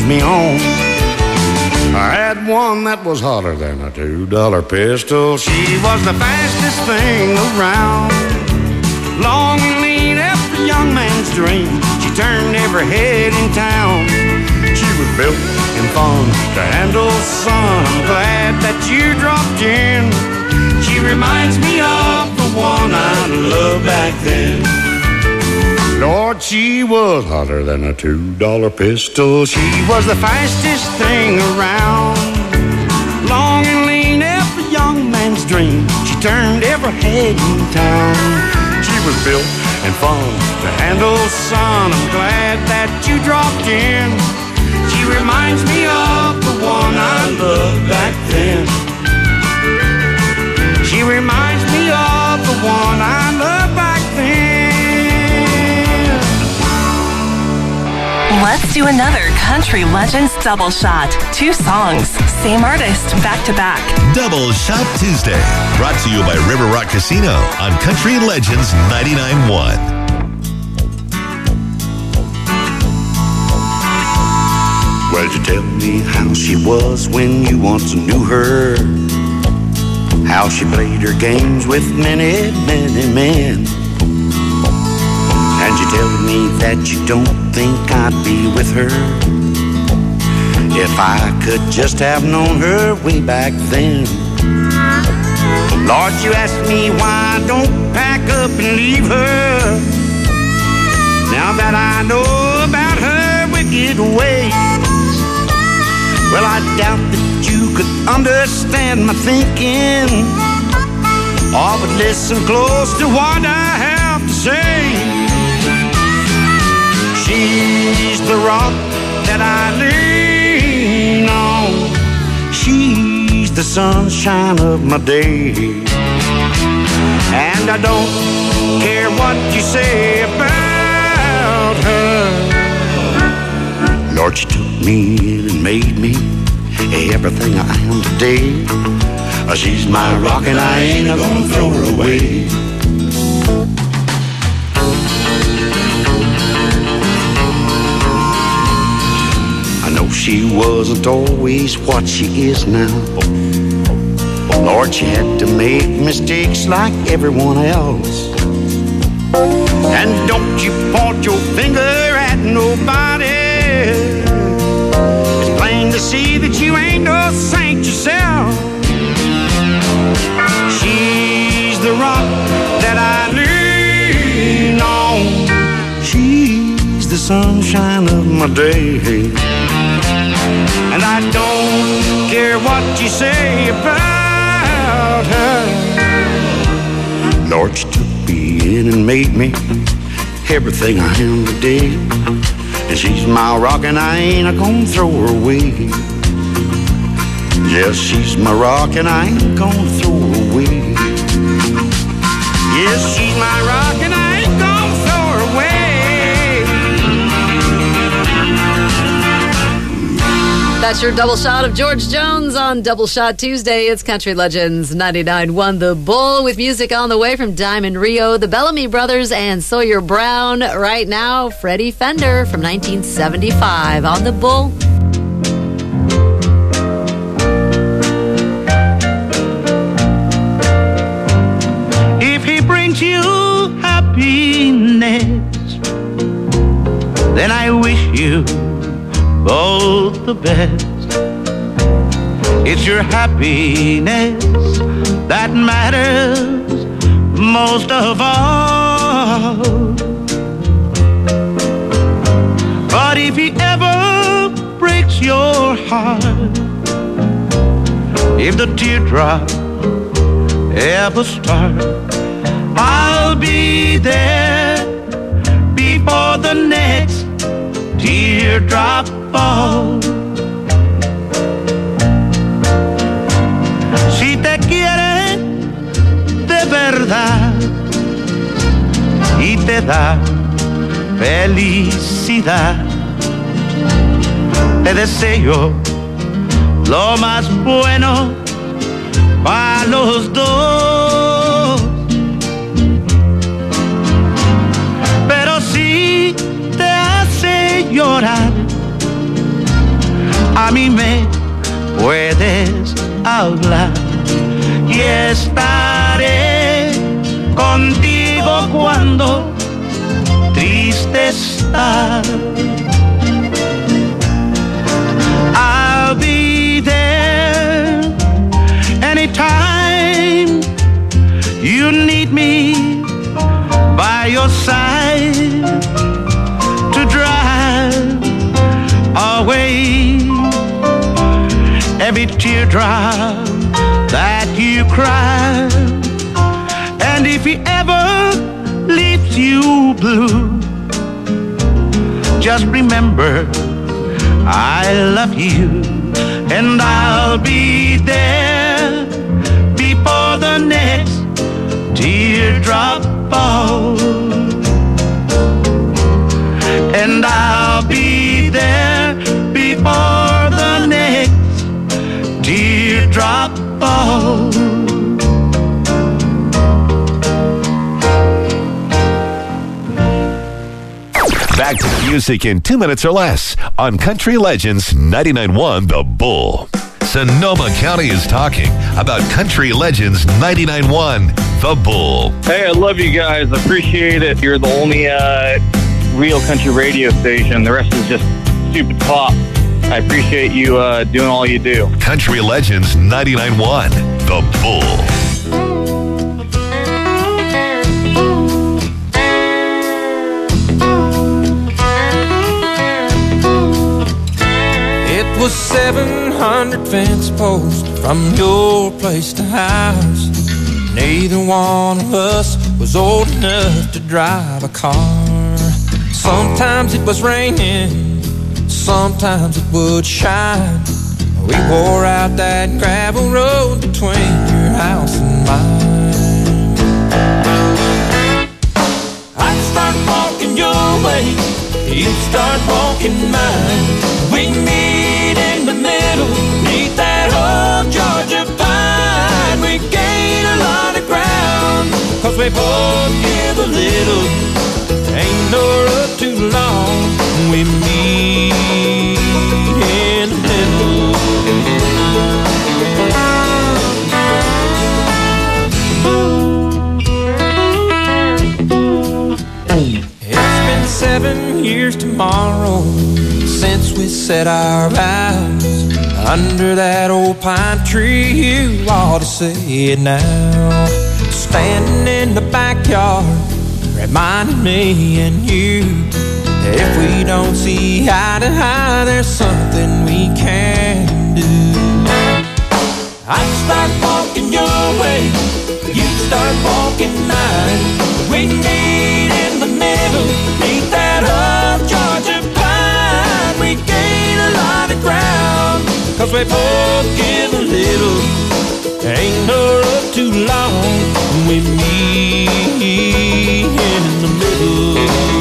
me on. I had one that was hotter than a $2 pistol. She was the fastest thing around. Long and lean, every young man's dream. She turned every head in town. She was built and fun to handle, son. I'm glad that you dropped in. She reminds me of the one I loved back then. Lord, she was hotter than a $2 pistol. She was the fastest thing around. Long and lean, every young man's dream. She turned every head in town. She was built and fun to handle, son. I'm glad that you dropped in. She reminds me of the one I loved back then. She reminds me of the one I loved back then. Let's do another Country Legends double shot. 2 songs, same artist, back to back. Double Shot Tuesday, brought to you by River Rock Casino on Country Legends 99.1. Well, you tell me how she was when you once knew her, how she played her games with many, many men. And you tell me that you don't think I'd be with her if I could just have known her way back then. Lord, you ask me why I don't pack up and leave her, now that I know about her wicked ways. Well, I doubt that you could understand my thinking, or would listen close to what I have to say. She's the rock that I lean on. She's the sunshine of my day. And I don't care what you say about her. Lord, she took me in and made me everything I am today. She's my rock and I ain't gonna throw her away. She wasn't always what she is now. Lord, she had to make mistakes like everyone else. And don't you point your finger at nobody. It's plain to see that you ain't no saint yourself. She's the rock that I lean on. She's the sunshine of my day. And I don't care what you say about her. Lord, she took me in and made me everything I am today. And she's my rock and I ain't gonna throw her away. Yes, she's my rock and I ain't gonna throw her away. Yes, she's my rock and I ain't gonna throw her away. That's your double shot of George Jones on Double Shot Tuesday. It's Country Legends 99.1 The Bull, with music on the way from Diamond Rio, the Bellamy Brothers, and Sawyer Brown. Right now, Freddie Fender from 1975 on The Bull. If he brings you happiness, then I wish you both the best. It's your happiness that matters most of all. But if he ever breaks your heart, if the teardrop ever start, I'll be there before the next teardrop falls. Si te quiere de verdad y te da felicidad, te deseo lo más bueno para los dos. Pero si te hace llorar a mí me puedes hablar y estaré contigo cuando triste estás. I'll be there anytime you need me by your side to drive away every teardrop that you cry. And if he ever leaves you blue, just remember I love you, and I'll be there before the next teardrop falls. And I'll be there before the next teardrop falls. Back to music in 2 minutes or less on Country Legends 99.1 The Bull. Sonoma County is talking about Country Legends 99.1 The Bull. Hey, I love you guys. I appreciate it. You're the only real country radio station. The rest is just stupid pop. I appreciate you doing all you do. Country Legends 99.1 The Bull. Was 700 fence posts from your place to house. Neither one of us was old enough to drive a car. Sometimes it was raining, sometimes it would shine. We wore out that gravel road between your house and mine. I'd start walking your way, you'd start walking mine. We meet in the middle, neath that old Georgia pine. We gain a lot of ground, 'cause we both give a little. Ain't no road too long, we meet in the middle. It's been 7 years tomorrow since we said our vows under that old pine tree. You ought to say it now. Standing in the backyard, reminding me and you that if we don't see eye to eye, there's something we can do. I'd start walking your way, you'd start walking mine. We meet in the middle, neath that old Georgia pine. We gain a lot of ground, 'cause we both give a little. Ain't no road too long, we meet in the middle.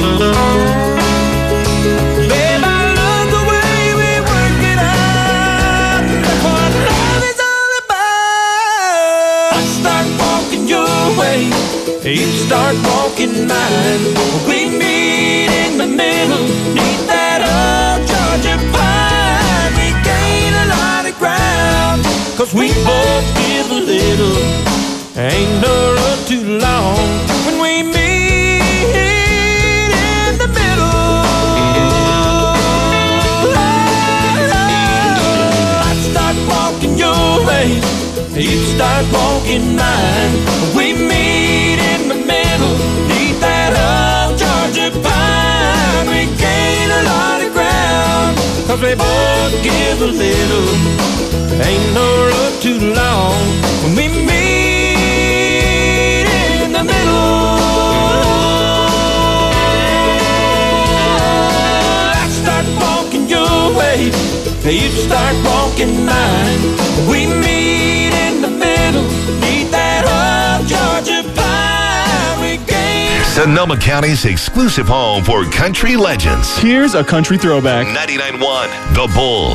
Babe, I love the way we work it out. That's what love is all about. I start walking your way, you start walking mine. We meet in the middle, neath that old Georgia pine. We gain a lot of ground, 'cause we both give a little. Ain't no road too long when we meet in the middle. I start walking your way, you start walking mine. We meet in the middle, neath that old Georgia pine. We gain a lot of ground, 'cause we both give a little. Ain't no road too long when we meet in the middle. I start walking your way, you start walking mine. We meet in the middle, neath that old Georgia pine. We gain. Sonoma County's exclusive home for country legends. Here's a country throwback. 99.1 The Bull.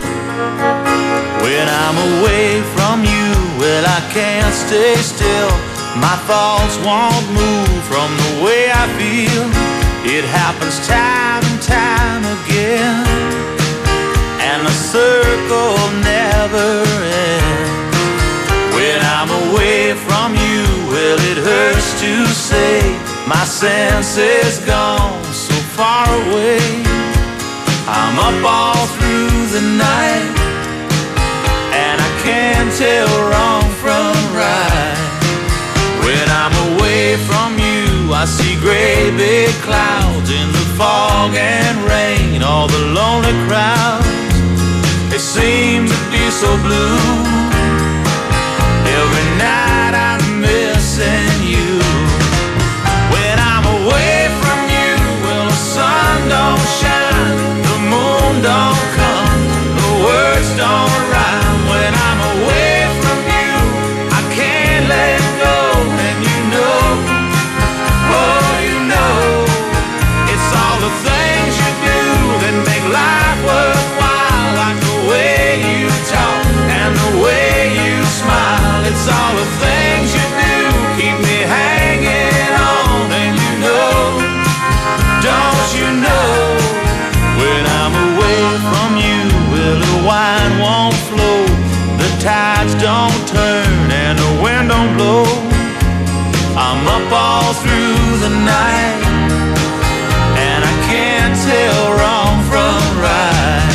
When I'm away from you, well, I can't stay still. My thoughts won't move from the way I feel. It happens time and time again, and the surge circle never ends. When I'm away from you, well, it hurts to say my sense is gone so far away. I'm up all through the night, and I can't tell wrong from right. When I'm away from you, I see gray big clouds in the fog and rain. All the lonely crowds, they seem to be so blue. Every night I'm missing you. When I'm away from you, well, the sun don't shine, the moon don't come, the words don't rhyme. When I'm away from you, I can't let go. And you know, oh, you know, it's all the things you do that make life worthwhile. Like the way you talk and the way you smile. It's all the things you do keep me hanging on. And you know, don't you know, when I'm away from you, well, the wine won't flow, the tides don't turn, and the wind don't blow. I'm up all through the night, and I can't tell wrong from right.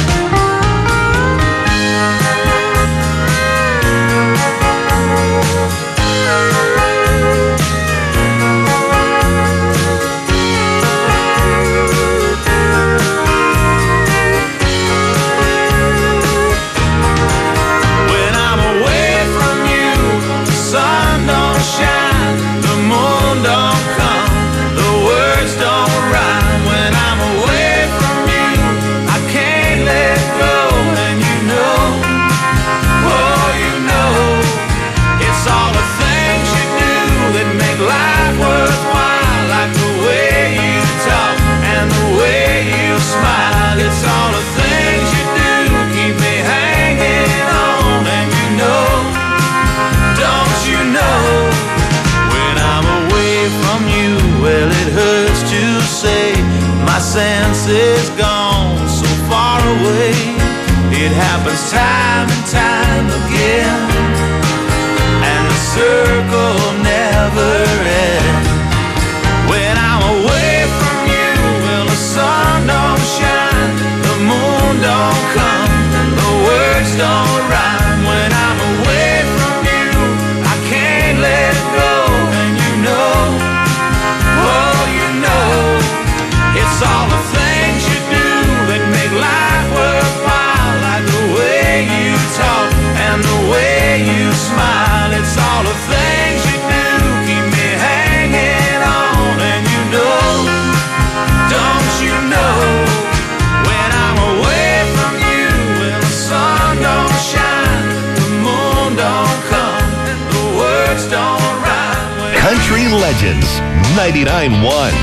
When I'm away from you, the sun don't shine, the moon don't come, the words don't rhyme. When I'm away from you, I can't let go. And you know, oh, you know, it's all the things you do that make life worthwhile. Like the way you talk and the way you smile. It's all the things you do keep me hanging on. And you know, don't you know, when I'm away from you, well, it hurts to say my sense is gone so far away. It happens time and time again, and the circle never ends. When I'm away from you, well, the sun don't shine, the moon don't come, the words don't rhyme. When I'm away from you, I can't let go. And you know, oh, you know, it's all the things you do that make life worthwhile. Like the way you talk and the way you smile. It's all the things you do keep me hanging on. And you know, don't you know, when I'm away from you, well, the sun don't shine, the moon don't come, the words don't rhyme. When Country Legends 99.1.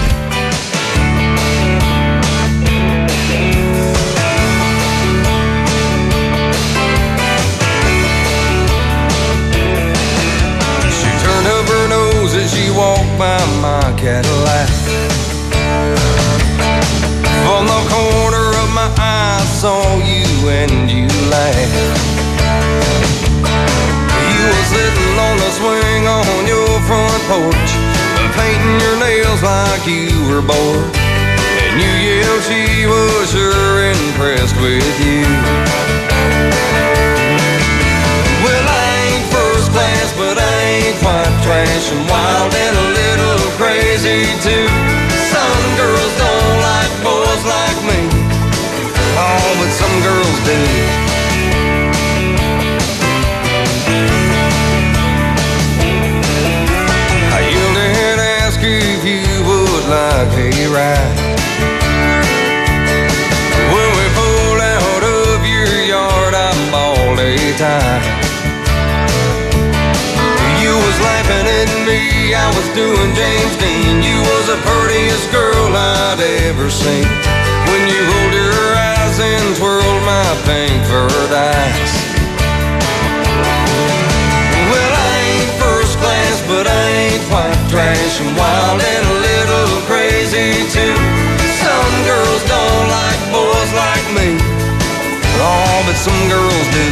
She turned up her nose as she walked by my Cadillac. From the corner of my eye, I saw you and you laughed. You were sitting on the swing on your front porch, painting your nails like you were bored. And you yelled she was sure impressed with you. Well, I ain't first class, but I ain't quite trash, and wild and a little crazy too. Some girls don't like boys like me, oh, but some girls do. I yelled and asked if you would like a ride. When we pulled out of your yard, I bawled a tie. You was laughing at me, I was doing James Dean. You was the prettiest girl I'd ever seen. When you rolled your eyes and twirled my pink furred eyes. Well, I ain't first class, but I ain't quite trash, and wild and a little crazy too. Some girls don't like boys like me, oh, but some girls girls do.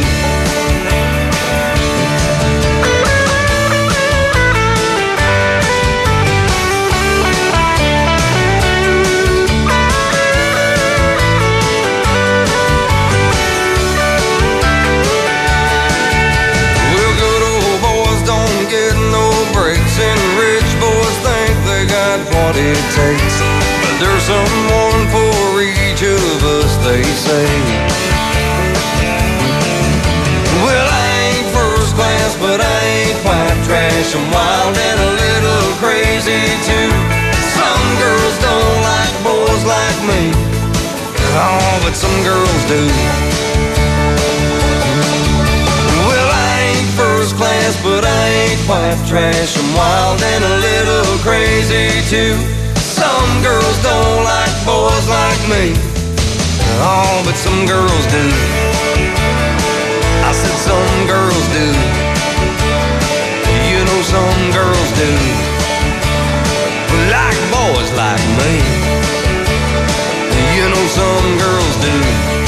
Well, good old boys don't get no breaks, and rich boys think they got what it takes. But there's someone for each of us, they say. Well, I ain't first class, but I ain't white trash. I'm wild and a little crazy too. Some girls don't like boys like me. Oh, but some girls do. Well, I ain't first class, but I ain't white trash. I'm wild and a little crazy too. Some girls don't like boys like me. Oh, but some girls do. I said some girls do. You know some girls do. Like boys like me. You know some girls do.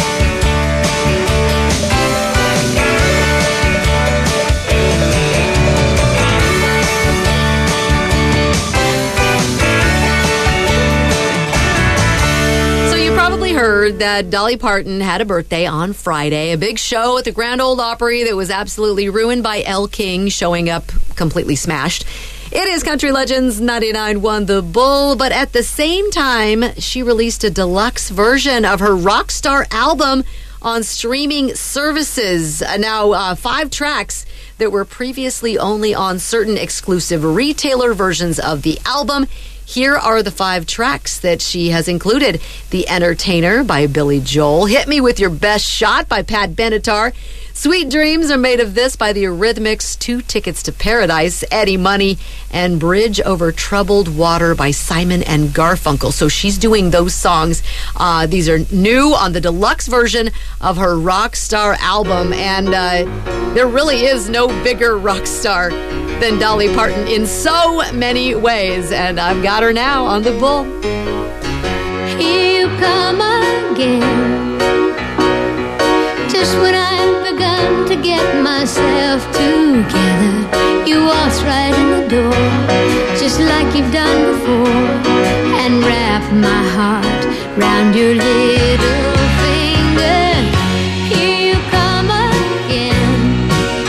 Heard that Dolly Parton had a birthday on Friday, a big show at the Grand Ole Opry that was absolutely ruined by Elle King showing up completely smashed. It is Country Legends 99.1 The Bull, but at the same time, she released a deluxe version of her Rockstar album on streaming services. Now, 5 tracks that were previously only on certain exclusive retailer versions of the album. Here are the 5 tracks that she has included. The Entertainer by Billy Joel. Hit Me With Your Best Shot by Pat Benatar. Sweet Dreams Are Made of This by the Eurythmics. 2 Tickets to Paradise, Eddie Money. And Bridge Over Troubled Water by Simon and Garfunkel. So she's doing those songs. These are new on the deluxe version of her Rockstar album. And there really is no bigger rock star than Dolly Parton in so many ways. And I've got her now on The Bull. Here you come again, just when I've begun to get myself together. You waltz right in the door, just like you've done before, and wrap my heart round your little finger. Here you come again,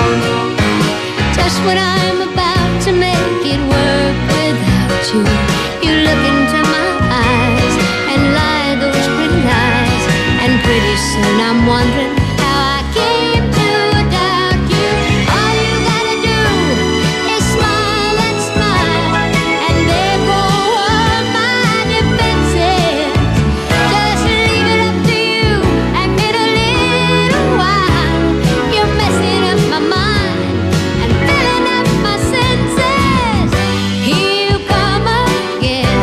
just when I'm about to make it work without you. You look into my eyes and lie those pretty lies, and pretty soon I'm wondering how I came to doubt you. All you gotta do is smile and smile, and there go all my defenses. Just leave it up to you, and in a little while you're messing up my mind and filling up my senses. Here you come again,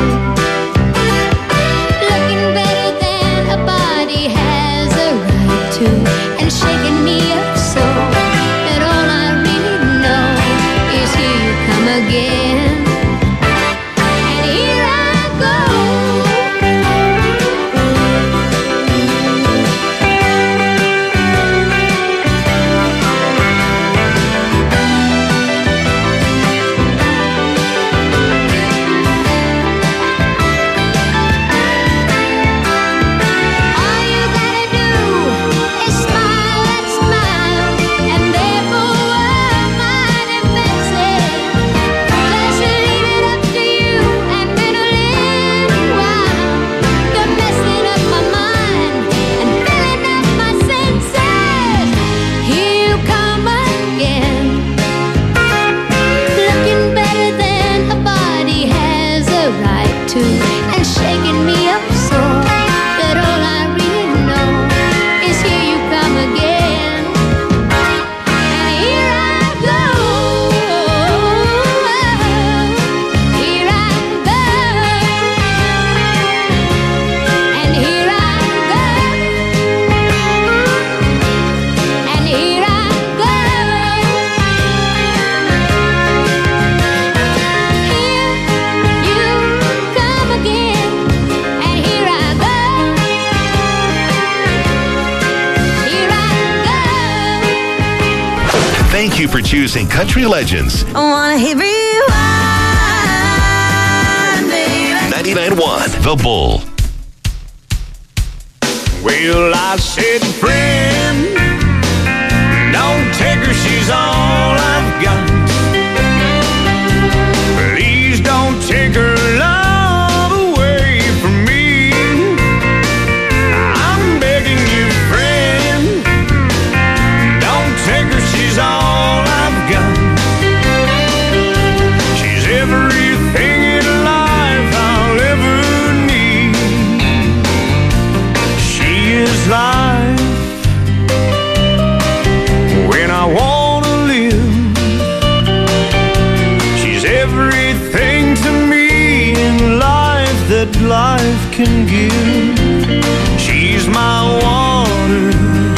looking better than a body has a right to. Thank you for choosing Country Legends. I wanna hit rewind, baby. 99.1 The Bull. Well, I said, friend, don't take her, she's all I've got. Please don't take her love away from me. I'm begging you, friend, don't take her, she's all I've got. She's everything in life I'll ever need. She is life when I wanna live. She's everything to me in life that life can give. She's my water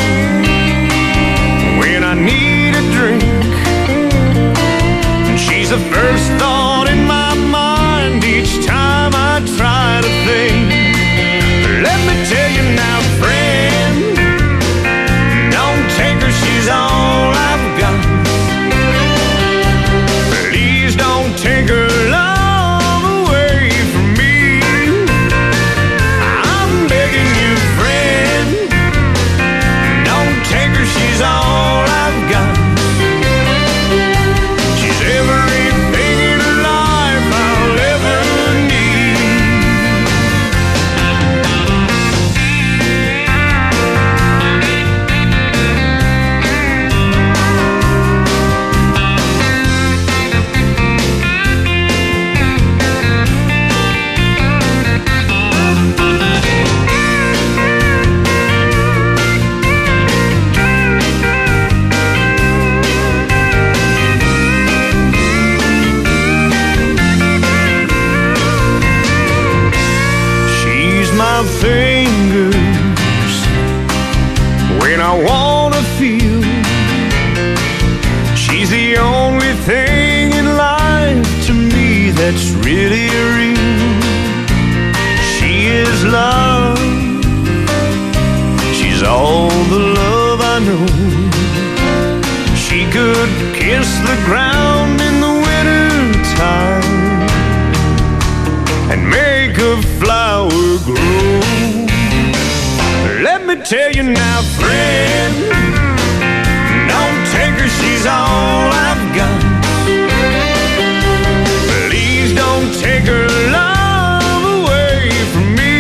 when I need a drink, and she's the first thought in my mind each time I try to think. Let me tell you now, friend, don't take her, she's all I've got. Please don't take her love away from me. I'm begging you, friend, don't take her, she's all I've got. She's everything in life I'll ever need. She's my fingers when I wanna feel. She's the only thing in life to me that's really real. She is love. She's all the love I know. She could kiss the ground in the winter time and make a flower grow. Let me tell you now, friend, don't take her, she's all I've got. Please don't take her love away from me.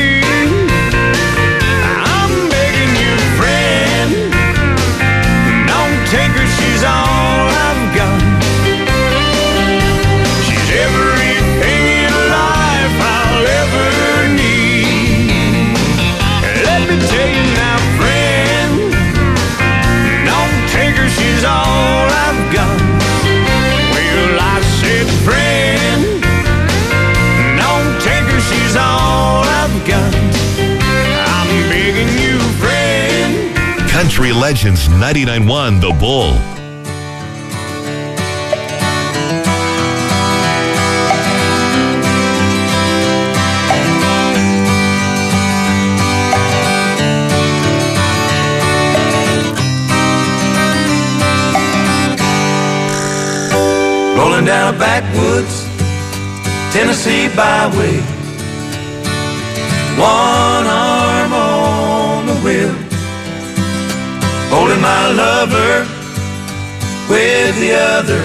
I'm begging you, friend, don't take her, she's all I've got. She's everything in life I'll ever need. Let me tell you now, friend, don't take her, she's all I've got. Well, I said, friend, don't take her, she's all I've got. I'm begging you, friend. Country Legends 99.1 The Bull. Rolling down a backwoods Tennessee byway, one arm on the wheel, holding my lover with the other,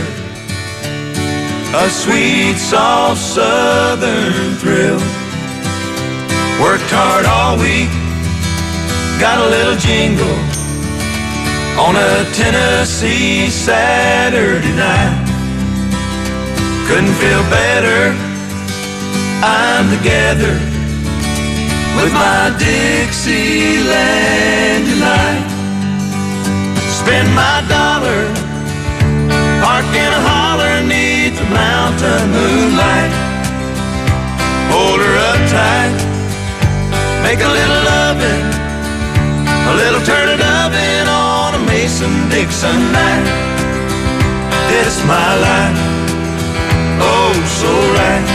a sweet, soft southern thrill. Worked hard all week, got a little jingle on a Tennessee Saturday night. Couldn't feel better, I'm together with my Dixieland delight. Spend my dollar, park in a holler neath the mountain moonlight. Hold her up tight, make a little loving, a little turning oven on a Mason-Dixon night. This my life, oh so right,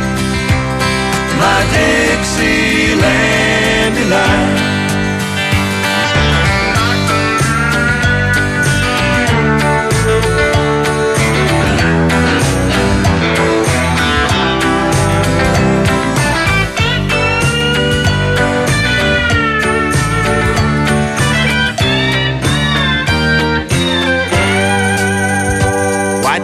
my Dixieland delight.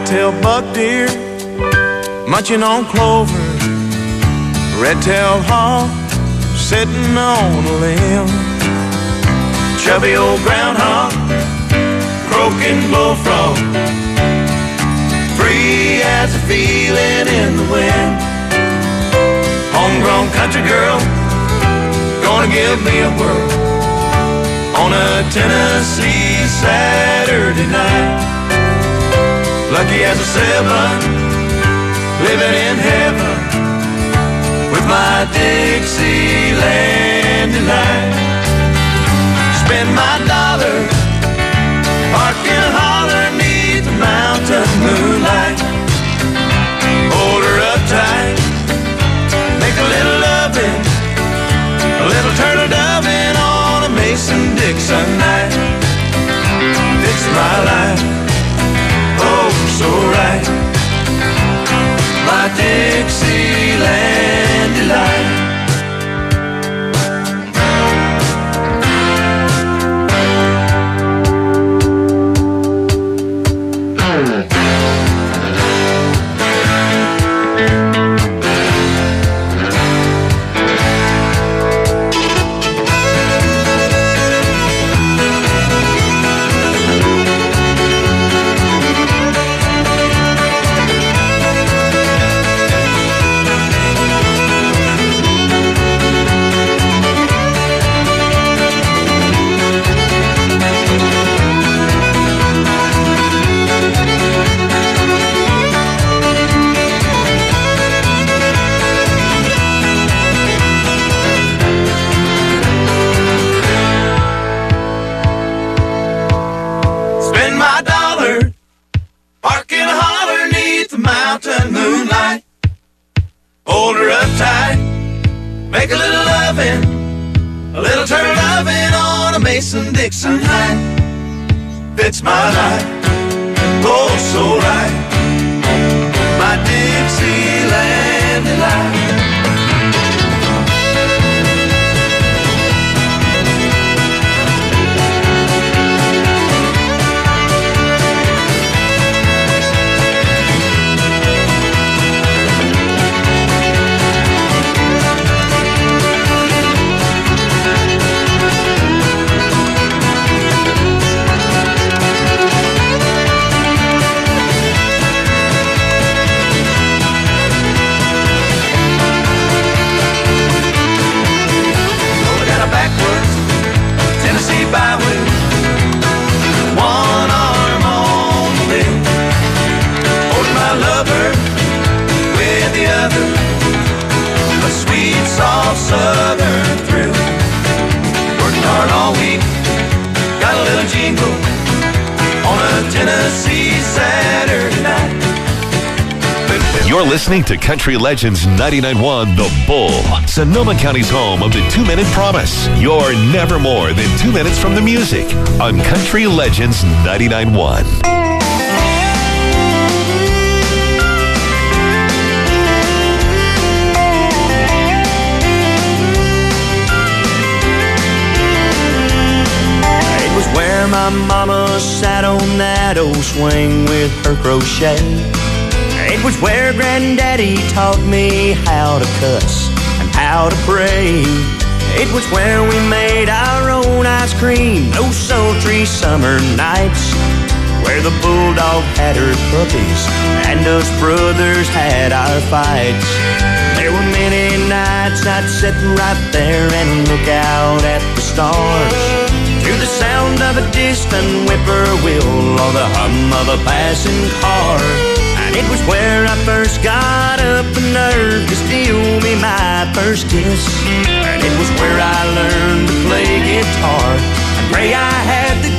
white-tailed buck deer munching on clover, red-tailed hawk sitting on a limb, chubby old groundhog, croaking bullfrog, free as a feeling in the wind. Homegrown country girl, gonna give me a whirl on a Tennessee Saturday night. Lucky as a 7, living in heaven with my Dixieland delight. Spend my dollar, park and holler 'neath the mountain moonlight. Hold her up tight, make a little loving, a little turtle doving on a Mason-Dixon night. It's my life, oh so right, my Dixieland delight. Mason-Dixon night, it's my life, oh so right, my Dixieland delight. Southern thrill, working hard all week, got a little jingle on a Tennessee Saturday night. You're listening to Country Legends 99.1 The Bull, Sonoma County's home of the 2-minute promise. You're never more than 2 minutes from the music on Country Legends 99.1. Where my mama sat on that old swing with her crochet. It was where Granddaddy taught me how to cuss and how to pray. It was where we made our own ice cream those sultry summer nights, where the bulldog had her puppies and us brothers had our fights. There were many nights I'd sit right there and look out at the stars, to the sound of a distant whippoorwill or the hum of a passing car. And it was where I first got up the nerve to steal me my first kiss. And it was where I learned to play guitar and pray I had the